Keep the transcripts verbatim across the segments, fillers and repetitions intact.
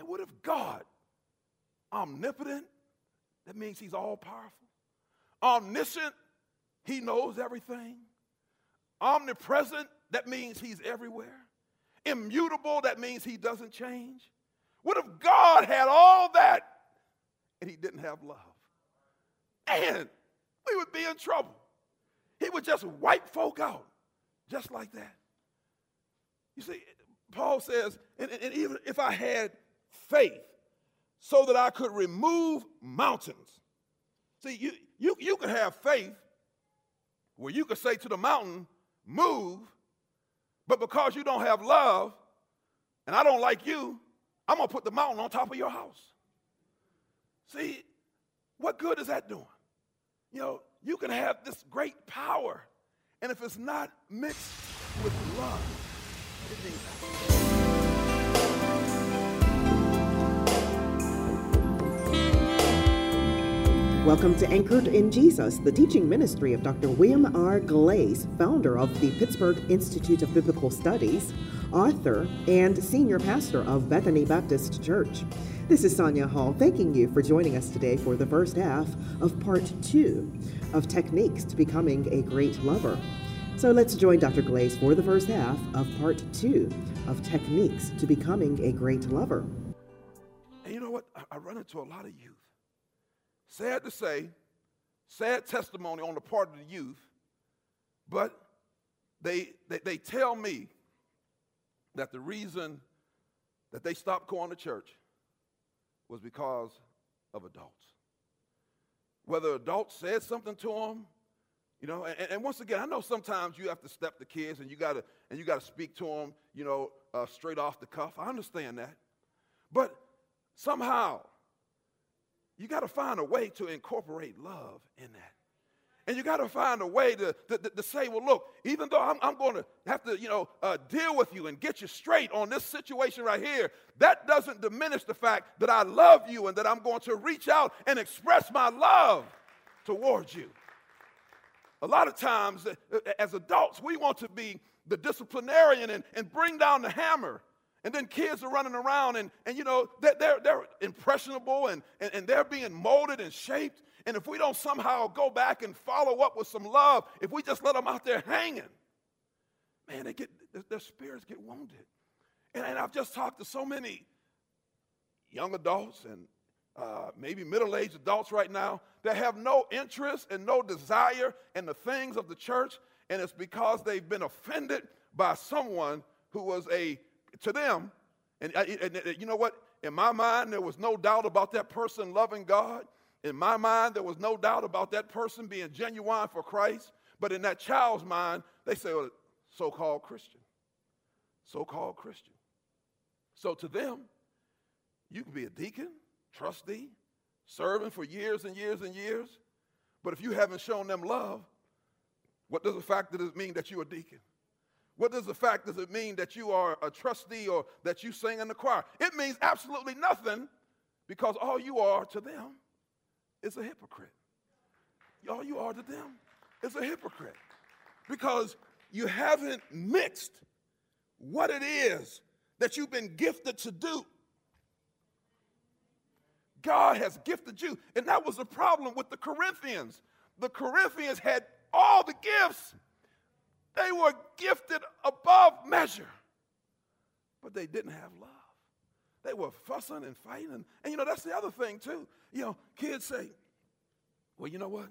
And what if God, omnipotent, that means he's all powerful. Omniscient, he knows everything. Omnipresent, that means he's everywhere. Immutable, that means he doesn't change. What if God had all that and he didn't have love? And we would be in trouble. He would just wipe folk out just like that. You see, Paul says, and, and even if I had faith so that I could remove mountains. See, you, you, you could have faith where you could say to the mountain, move, but because you don't have love and I don't like you, I'm going to put the mountain on top of your house. See, what good is that doing? You know, you can have this great power, and if it's not mixed with love, it means nothing. Welcome to Anchored in Jesus, the teaching ministry of Doctor William R. Glaze, founder of the Pittsburgh Institute of Biblical Studies, author, and senior pastor of Bethany Baptist Church. This is Sonia Hall, thanking you for joining us today for the first half of part two of Techniques to Becoming a Great Lover. So let's join Doctor Glaze for the first half of part two of Techniques to Becoming a Great Lover. And you know what? I run into a lot of youth. Sad to say, sad testimony on the part of the youth, but they, they, they tell me that the reason that they stopped going to church was because of adults. Whether adults said something to them, you know, and, and once again, I know sometimes you have to step the kids and you gotta and you gotta speak to them, you know, uh, straight off the cuff. I understand that, but somehow you got to find a way to incorporate love in that. And you got to find a way to, to, to say, well, look, even though I'm, I'm going to have to, you know, uh, deal with you and get you straight on this situation right here, that doesn't diminish the fact that I love you and that I'm going to reach out and express my love towards you. A lot of times, as adults, we want to be the disciplinarian and, and bring down the hammer. And then kids are running around and, and you know, they're, they're, they're impressionable and, and, and they're being molded and shaped. And if we don't somehow go back and follow up with some love, if we just let them out there hanging, man, they get, their, their spirits get wounded. And, and I've just talked to so many young adults and uh, maybe middle-aged adults right now that have no interest and no desire in the things of the church. And it's because they've been offended by someone who was a to them, and, and, and you know what? In my mind, there was no doubt about that person loving God. In my mind, there was no doubt about that person being genuine for Christ. But in that child's mind, they say, well, so-called Christian. So-called Christian. So to them, you can be a deacon, trustee, serving for years and years and years. But if you haven't shown them love, what does the fact does it mean that you're a deacon? What does the fact does it mean that you are a trustee or that you sing in the choir? It means absolutely nothing because all you are to them is a hypocrite. All you are to them is a hypocrite because you haven't mixed what it is that you've been gifted to do. God has gifted you, and that was the problem with the Corinthians. The Corinthians had all the gifts. They were gifted above measure, but they didn't have love. They were fussing and fighting. And, and, you know, that's the other thing, too. You know, kids say, well, you know what?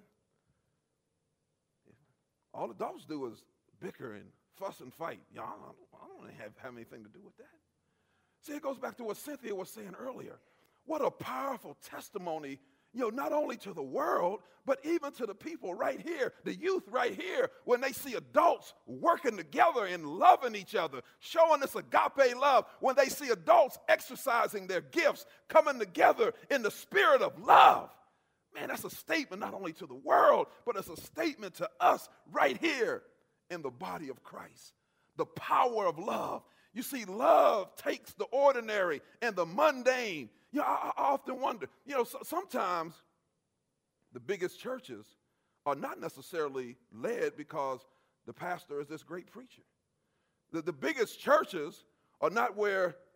All adults do is bicker and fuss and fight. You know, I don't, I don't have, have anything to do with that. See, it goes back to what Cynthia was saying earlier. What a powerful testimony, you know, not only to the world, but even to the people right here, the youth right here, when they see adults working together and loving each other, showing this agape love, when they see adults exercising their gifts, coming together in the spirit of love. Man, that's a statement not only to the world, but it's a statement to us right here in the body of Christ. The power of love. You see, love takes the ordinary and the mundane. You know, I, I often wonder, you know, so, sometimes the biggest churches are not necessarily led because the pastor is this great preacher. The, the biggest churches are not where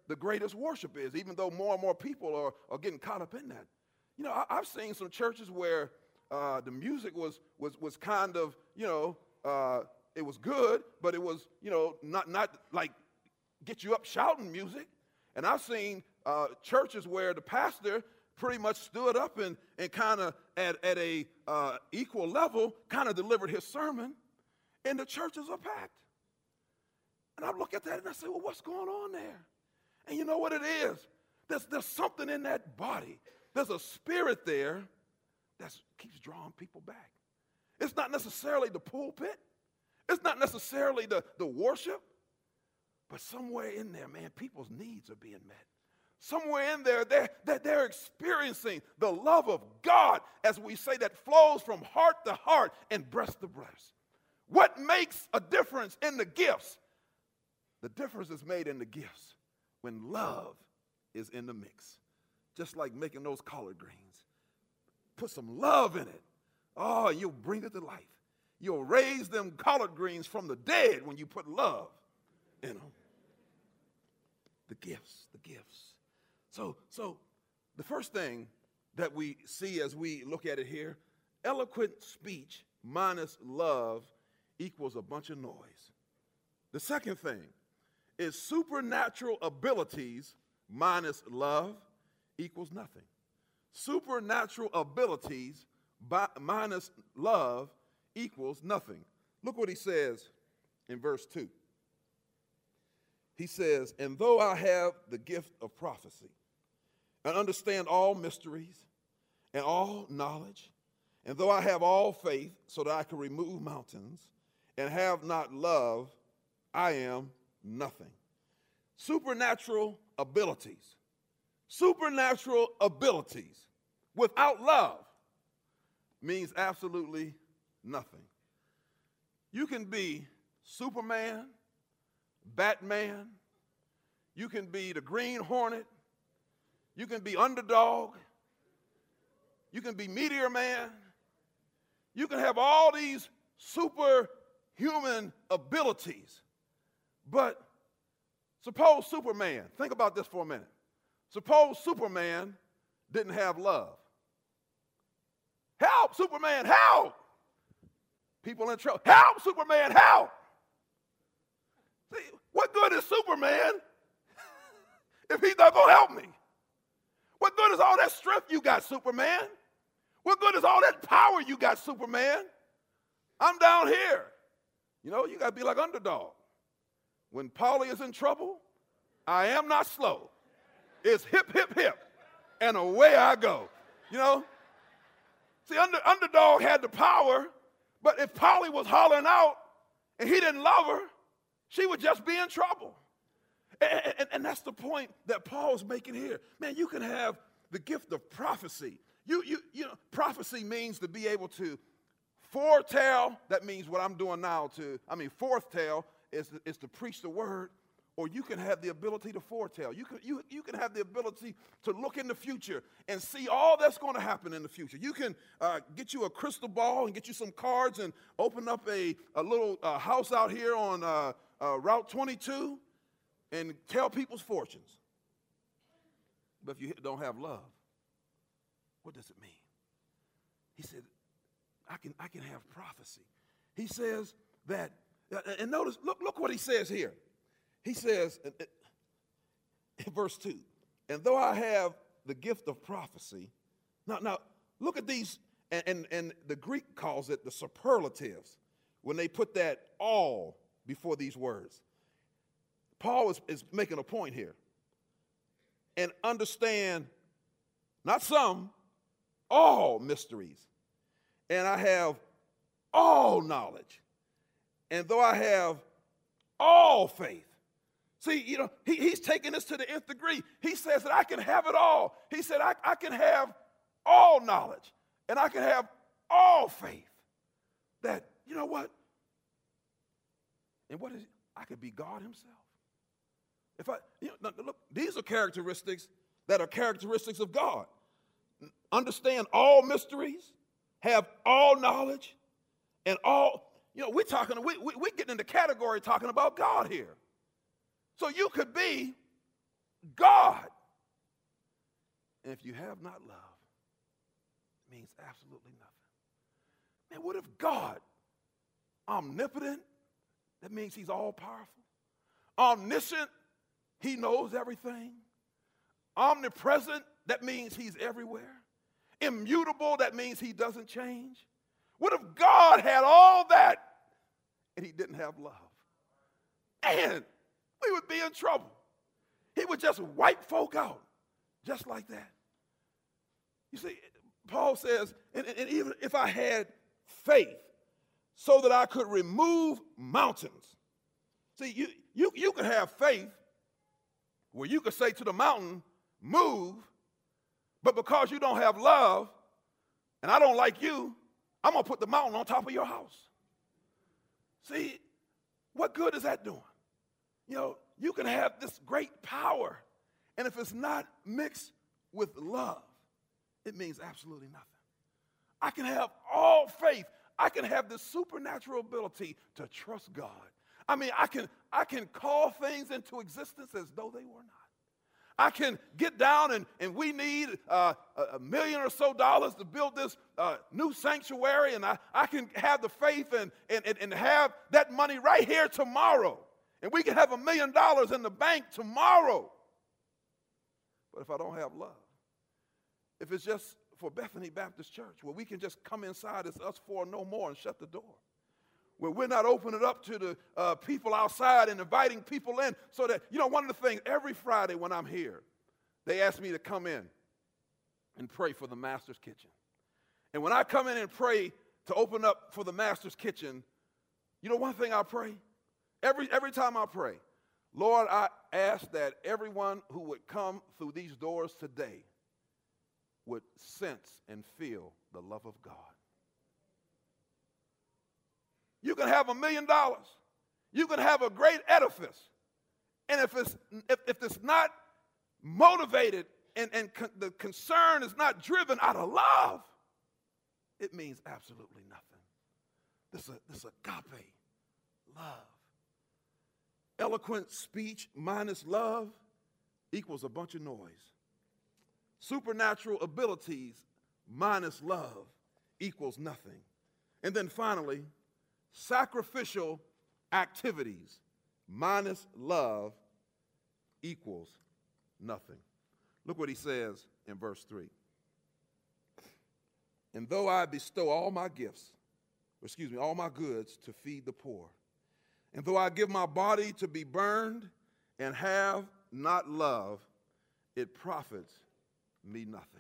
the greatest worship is, even though more and more people are, are getting caught up in that. You know, I, I've seen some churches where uh, the music was, was, was kind of, you know, uh, it was good, but it was, you know, not, not like get you up shouting music. And I've seen uh, churches where the pastor pretty much stood up and, and kind of at, at a uh, equal level kind of delivered his sermon, and the churches are packed. And I look at that and I say, well, what's going on there? And you know what it is? There's, there's something in that body. There's a spirit there that keeps drawing people back. It's not necessarily the pulpit. It's not necessarily the, the worship. But somewhere in there, man, people's needs are being met. Somewhere in there, they're, they're, they're experiencing the love of God, as we say, that flows from heart to heart and breast to breast. What makes a difference in the gifts? The difference is made in the gifts when love is in the mix. Just like making those collard greens. Put some love in it. Oh, you'll bring it to life. You'll raise them collard greens from the dead when you put love in them. The gifts, the gifts. So, so the first thing that we see as we look at it here, eloquent speech minus love equals a bunch of noise. The second thing is supernatural abilities minus love equals nothing. Supernatural abilities by, minus love equals nothing. Look what he says in verse two. He says, and though I have the gift of prophecy and understand all mysteries and all knowledge, and though I have all faith so that I can remove mountains and have not love, I am nothing. Supernatural abilities. Supernatural abilities without love means absolutely nothing. You can be Superman, Batman, you can be the Green Hornet, you can be Underdog, you can be Meteor Man, you can have all these superhuman abilities, but suppose Superman, think about this for a minute. Suppose Superman didn't have love. Help, Superman, help! People in trouble. Help, Superman, help! See, what good is Superman if he's not going to help me? What good is all that strength you got, Superman? What good is all that power you got, Superman? I'm down here. You know, you got to be like Underdog. When Paulie is in trouble, I am not slow. It's hip, hip, hip, and away I go. You know? See, under, Underdog had the power, but if Polly was hollering out and he didn't love her, she would just be in trouble. And, and, and that's the point that Paul's making here. Man, you can have the gift of prophecy. You, you, you know, prophecy means to be able to foretell. That means what I'm doing now to, I mean, foretell is, is to preach the word. Or you can have the ability to foretell. You can, you, you can have the ability to look in the future and see all that's going to happen in the future. You can uh, get you a crystal ball and get you some cards and open up a, a little uh, house out here on uh, uh, Route twenty-two and tell people's fortunes. But if you don't have love, what does it mean? He said, I can, I can have prophecy. He says that, and notice, look, look what he says here. He says in verse two, and though I have the gift of prophecy, now, now look at these, and, and, and the Greek calls it the superlatives, when they put that all before these words. Paul is, is making a point here. And understand, not some, all mysteries. And I have all knowledge. And though I have all faith. See, you know, he, he's taking this to the nth degree. He says that I can have it all. He said I, I can have all knowledge and I can have all faith. That, you know what? And what is it? I could be God himself. If I, you know, look, these are characteristics that are characteristics of God. Understand all mysteries, have all knowledge, and all, you know, we're talking, we, we, we're getting into category talking about God here. So you could be God. And if you have not love, it means absolutely nothing. Man, what if God, omnipotent, that means he's all powerful. Omniscient, he knows everything. Omnipresent, that means he's everywhere. Immutable, that means he doesn't change. What if God had all that and he didn't have love? Man, we would be in trouble. He would just wipe folk out just like that. You see, Paul says, and, and even if I had faith so that I could remove mountains. See, you, you, you could have faith where you could say to the mountain, move, but because you don't have love and I don't like you, I'm going to put the mountain on top of your house. See, what good is that doing? You know, you can have this great power, and if it's not mixed with love, it means absolutely nothing. I can have all faith. I can have the supernatural ability to trust God. I mean, I can, I can call things into existence as though they were not. I can get down and, and we need uh, a million or so dollars to build this uh, new sanctuary, and I, I can have the faith and, and, and have that money right here tomorrow. And we can have a million dollars in the bank tomorrow. But if I don't have love, if it's just for Bethany Baptist Church, where we can just come inside, it's us four no more, and shut the door, where we're not opening it up to the uh, people outside and inviting people in, so that, you know, one of the things, every Friday when I'm here, they ask me to come in and pray for the Master's Kitchen. And when I come in and pray to open up for the Master's Kitchen, you know one thing I pray? Every, every time I pray, Lord, I ask that everyone who would come through these doors today would sense and feel the love of God. You can have a million dollars. You can have a great edifice. And if it's, if, if it's not motivated and, and con- the concern is not driven out of love, it means absolutely nothing. This is, this is agape love. Eloquent speech minus love equals a bunch of noise. Supernatural abilities minus love equals nothing. And then finally, sacrificial activities minus love equals nothing. Look what he says in verse three. And though I bestow all my gifts, or excuse me, all my goods to feed the poor, and though I give my body to be burned and have not love, it profits me nothing.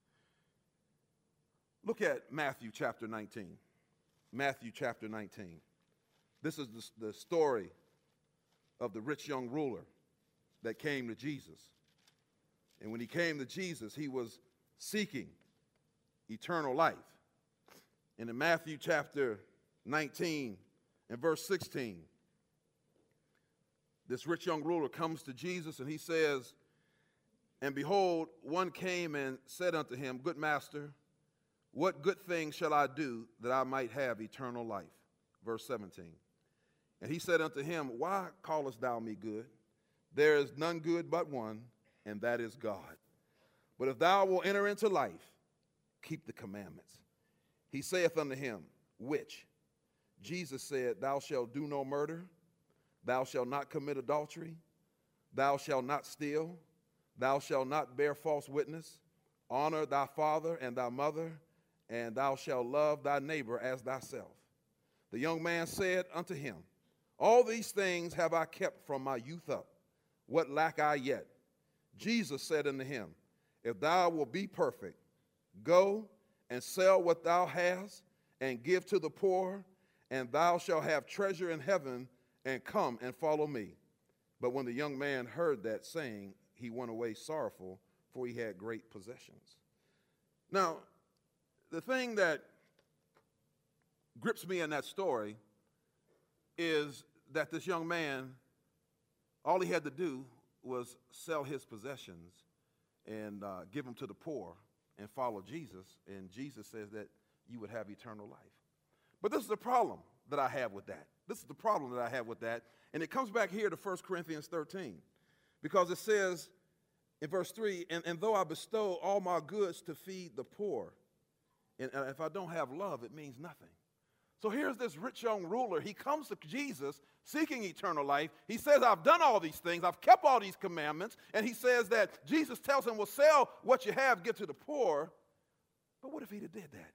Look at Matthew chapter nineteen. Matthew chapter nineteen. This is the, the story of the rich young ruler that came to Jesus. And when he came to Jesus, he was seeking eternal life. And in Matthew chapter nineteen and verse sixteen, this rich young ruler comes to Jesus and he says, and behold, one came and said unto him, Good master, what good thing shall I do that I might have eternal life? Verse seventeen. And he said unto him, Why callest thou me good? There is none good but one, and that is God. But if thou wilt enter into life, keep the commandments. He saith unto him, Which? Jesus said, Thou shalt do no murder, thou shalt not commit adultery, thou shalt not steal, thou shalt not bear false witness, honor thy father and thy mother, and thou shalt love thy neighbor as thyself. The young man said unto him, All these things have I kept from my youth up. What lack I yet? Jesus said unto him, If thou wilt be perfect, go and sell what thou hast, and give to the poor, and thou shalt have treasure in heaven, and come and follow me. But when the young man heard that saying, he went away sorrowful, for he had great possessions. Now, the thing that grips me in that story is that this young man, all he had to do was sell his possessions and uh, give them to the poor and follow Jesus, and Jesus says that you would have eternal life. But this is the problem that I have with that. This is the problem that I have with that, and it comes back here to First Corinthians thirteen, because it says, in verse three, and, and though I bestow all my goods to feed the poor, and, and if I don't have love, it means nothing. So here's this rich young ruler. He comes to Jesus seeking eternal life. He says, I've done all these things. I've kept all these commandments. And he says that Jesus tells him, well, sell what you have, give to the poor. But what if he did that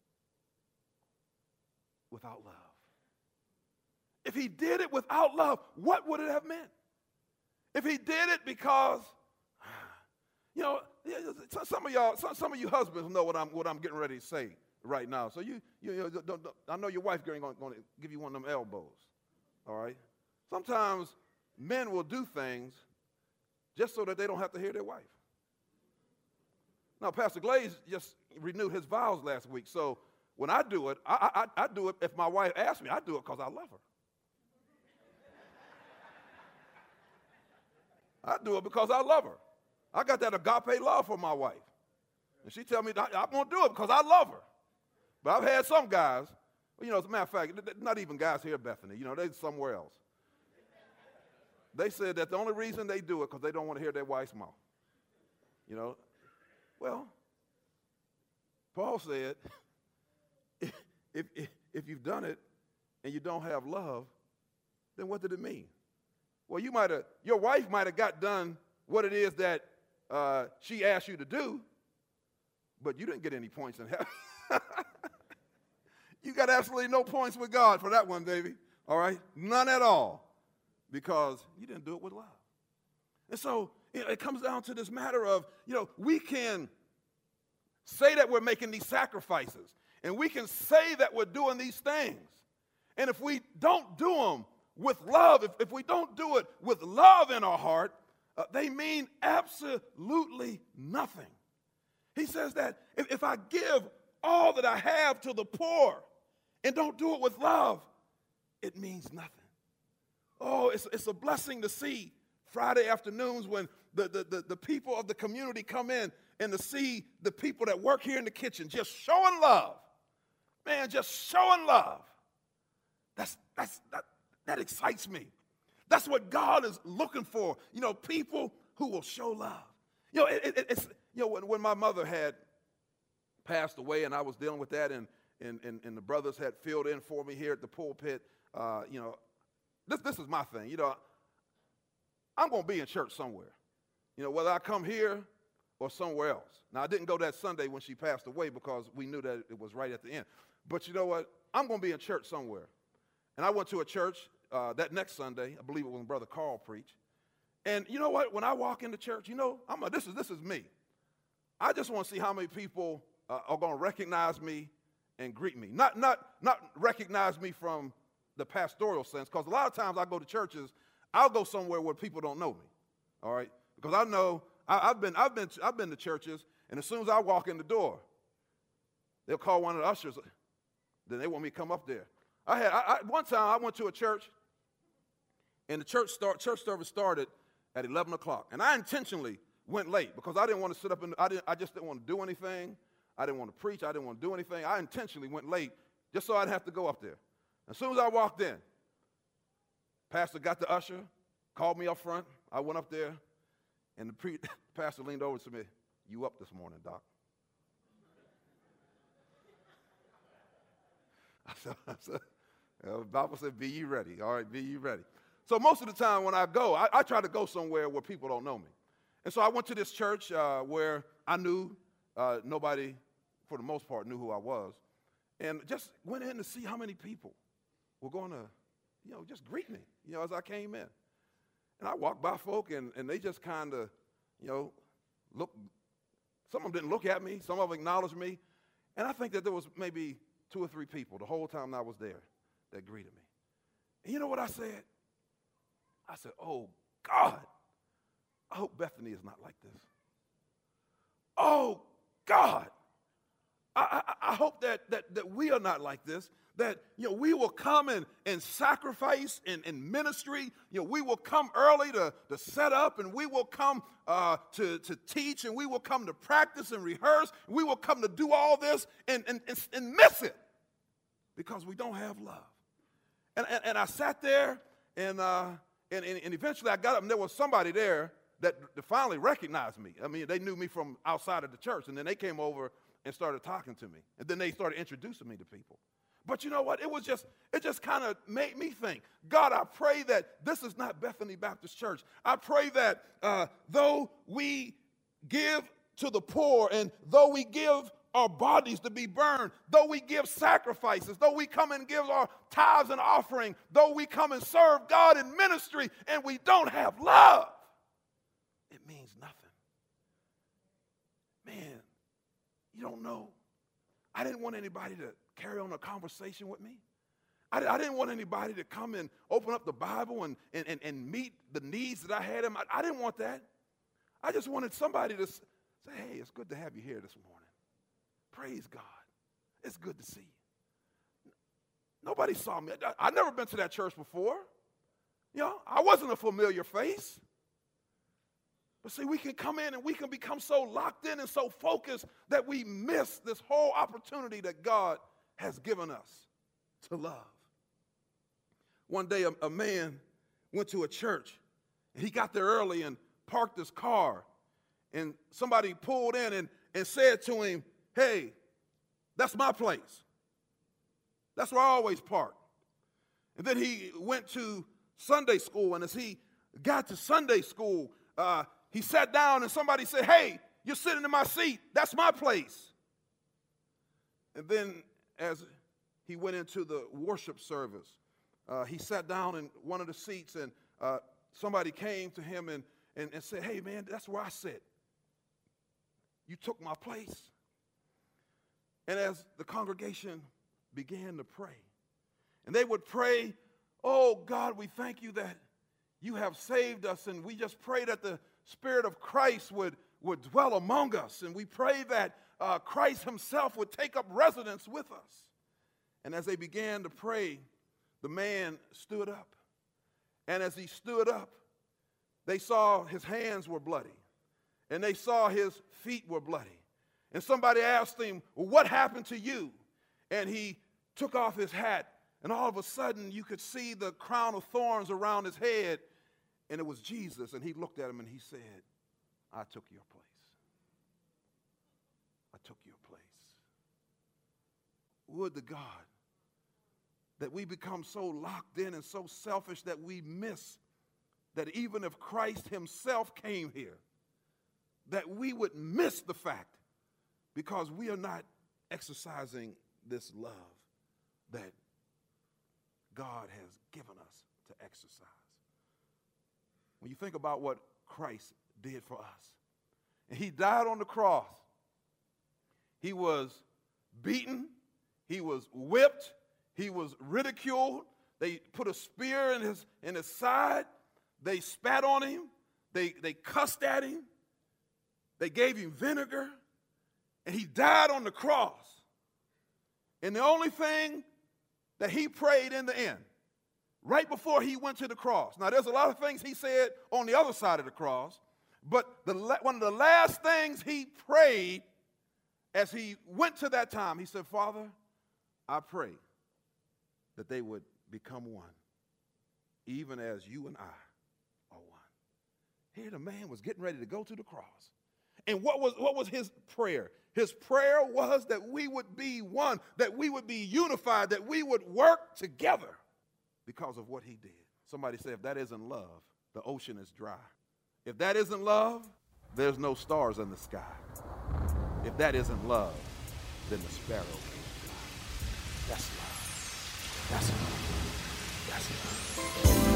without love? If he did it without love, what would it have meant? If he did it because, you know, some of y'all, some, some of you husbands know what I'm, what I'm getting ready to say right now. So you, you, you don't, don't, I know your wife going to give you one of them elbows, all right? Sometimes men will do things just so that they don't have to hear their wife. Now, Pastor Glaze just renewed his vows last week, so when I do it, I, I, I do it if my wife asks me. I do it because I love her. I do it because I love her. I got that agape love for my wife. And she tell me, I'm going to do it because I love her. But I've had some guys, you know, as a matter of fact, not even guys here at Bethany, you know, they're somewhere else. They said that the only reason they do it because they don't want to hear their wife's mouth. You know, well, Paul said, if, if, if you've done it and you don't have love, then what did it mean? Well, you might have, your wife might have got done what it is that uh, she asked you to do, but you didn't get any points in heaven. You got absolutely no points with God for that one, baby. All right? None at all, because you didn't do it with love. And so you know, it comes down to this matter of, you know, we can say that we're making these sacrifices, and we can say that we're doing these things. And if we don't do them with love, if, if we don't do it with love in our heart, uh, they mean absolutely nothing. He says that if, if I give all that I have to the poor and don't do it with love, it means nothing. Oh, it's, it's a blessing to see Friday afternoons when the, the, the, the people of the community come in and to see the people that work here in the kitchen just showing love. Man, just showing love. That's, that's, that, that excites me. That's what God is looking for. You know, people who will show love. You know, it, it, it's, you know, when, when my mother had passed away and I was dealing with that and, and, and, and the brothers had filled in for me here at the pulpit, uh, you know, this, this is my thing. You know, I'm going to be in church somewhere, you know, whether I come here or somewhere else. Now, I didn't go that Sunday when she passed away because we knew that it was right at the end. But you know what? I'm going to be in church somewhere. And I went to a church uh, that next Sunday. I believe it was when Brother Carl preached. And you know what? When I walk into church, you know, I'm a, this is this is me. I just want to see how many people uh, are going to recognize me and greet me. Not not not recognize me from the pastoral sense, because a lot of times I go to churches, I'll go somewhere where people don't know me. All right, because I know I, I've been I've been I've been to churches, and as soon as I walk in the door, they'll call one of the ushers. Then they want me to come up there. I had I, I, one time I went to a church, and the church start church service started at eleven o'clock, and I intentionally went late because I didn't want to sit up in. I didn't. I just didn't want to do anything. I didn't want to preach. I didn't want to do anything. I intentionally went late just so I'd have to go up there. As soon as I walked in, pastor got the usher, called me up front. I went up there, and the pre- pastor leaned over to me. "You up this morning, Doc?" I said, I said, the Bible said, "Be ye ready." All right, be ye ready. So most of the time when I go, I, I try to go somewhere where people don't know me. And so I went to this church uh, where I knew uh, nobody, for the most part, knew who I was. And just went in to see how many people were going to, you know, just greet me, you know, as I came in. And I walked by folk, and, and they just kind of, you know, looked. Some of them didn't look at me. Some of them acknowledged me. And I think that there was maybe two or three people the whole time I was there that greeted me. And you know what I said? I said, "Oh, God, I hope Bethany is not like this. Oh, God, I, I, I hope that, that, that we are not like this, that, you know, we will come and, and sacrifice in, in ministry. You know, we will come early to, to set up, and we will come uh, to, to teach, and we will come to practice and rehearse. We will come to do all this and, and, and, and miss it because we don't have love." And, and, and I sat there, and, uh, and, and, and eventually I got up, and there was somebody there that finally recognized me. I mean, they knew me from outside of the church, and then they came over and started talking to me. And then they started introducing me to people. But you know what? It was just, it just kind of made me think, God, I pray that this is not Bethany Baptist Church. I pray that uh, though we give to the poor and though we give our bodies to be burned, though we give sacrifices, though we come and give our tithes and offering, though we come and serve God in ministry and we don't have love, it means nothing. Man, you don't know. I didn't want anybody to carry on a conversation with me. I, I didn't want anybody to come and open up the Bible and, and, and, and meet the needs that I had. In my, I didn't want that. I just wanted somebody to say, hey, it's good to have you here this morning. Praise God. It's good to see you. Nobody saw me. I, I've never been to that church before. You know, I wasn't a familiar face. But see, we can come in and we can become so locked in and so focused that we miss this whole opportunity that God has given us to love. One day, a, a man went to a church, and he got there early and parked his car, and somebody pulled in and, and said to him, hey, that's my place. That's where I always park. And then he went to Sunday school, and as he got to Sunday school, uh, he sat down and somebody said, hey, you're sitting in my seat. That's my place. And then as he went into the worship service, uh, he sat down in one of the seats, and uh, somebody came to him and, and, and said, hey, man, that's where I sit. You took my place. And as the congregation began to pray, and they would pray, oh, God, we thank you that you have saved us, and we just pray that the Spirit of Christ would, would dwell among us, and we pray that uh, Christ himself would take up residence with us. And as they began to pray, the man stood up. And as he stood up, they saw his hands were bloody, and they saw his feet were bloody. And somebody asked him, well, what happened to you? And he took off his hat, and all of a sudden you could see the crown of thorns around his head. And it was Jesus, and he looked at him and he said, I took your place. I took your place. Would to God that we become so locked in and so selfish that we miss that even if Christ himself came here, that we would miss the fact because we are not exercising this love that God has given us to exercise. When you think about what Christ did for us, and he died on the cross, he was beaten, he was whipped, he was ridiculed, they put a spear in his, in his side, they spat on him, they, they cussed at him, they gave him vinegar, and he died on the cross. And the only thing that he prayed in the end, right before he went to the cross. Now, there's a lot of things he said on the other side of the cross, but the, one of the last things he prayed as he went to that time, he said, Father, I pray that they would become one, even as you and I are one. Here the man was getting ready to go to the cross. And what was, what was his prayer? His prayer was that we would be one, that we would be unified, that we would work together. Because of what he did. Somebody said, if that isn't love, the ocean is dry. If that isn't love, there's no stars in the sky. If that isn't love, then the sparrow can fly. That's love. That's love. That's love.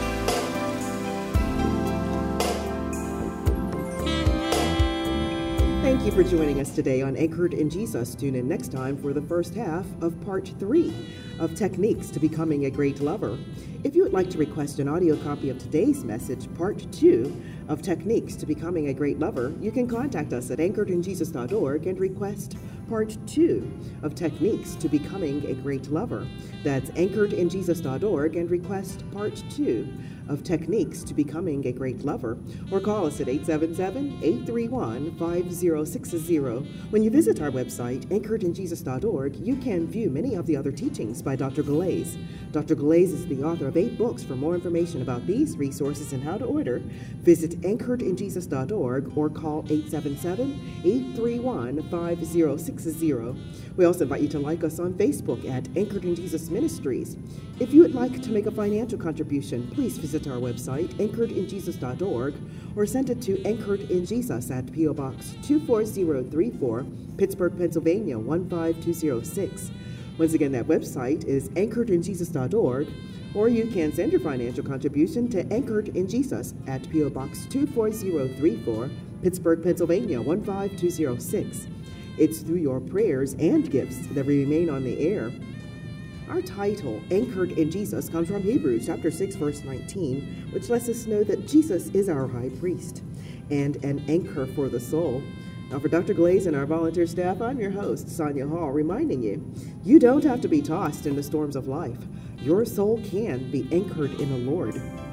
Thank you for joining us today on Anchored in Jesus. Tune in next time for the first half of part three of Techniques to Becoming a Great Lover. If you would like to request an audio copy of today's message, part two of Techniques to Becoming a Great Lover, you can contact us at anchored in jesus dot org and request part two of Techniques to Becoming a Great Lover. That's anchored in jesus dot org and request part two of Techniques to Becoming a Great Lover, or call us at eight seven seven, eight three one, five zero six zero. When you visit our website, anchored in jesus dot org, you can view many of the other teachings by by Doctor Glaze. Doctor Glaze is the author of eight books. For more information about these resources and how to order, visit anchored in jesus dot org or call eight seven seven, eight three one, five zero six zero. We also invite you to like us on Facebook at Anchored in Jesus Ministries. If you would like to make a financial contribution, please visit our website, anchored in jesus dot org, or send it to Anchored in Jesus at P O Box two four zero three four, Pittsburgh, Pennsylvania one five two zero six. Once again, that website is anchored in jesus dot org, or you can send your financial contribution to Anchored in Jesus at P O Box two four zero three four, Pittsburgh, Pennsylvania one five two zero six. It's through your prayers and gifts that we remain on the air. Our title, Anchored in Jesus, comes from Hebrews chapter six, verse nineteen, which lets us know that Jesus is our high priest and an anchor for the soul. Now, for Doctor Glaze and our volunteer staff, I'm your host, Sonia Hall, reminding you, you don't have to be tossed in the storms of life. Your soul can be anchored in the Lord.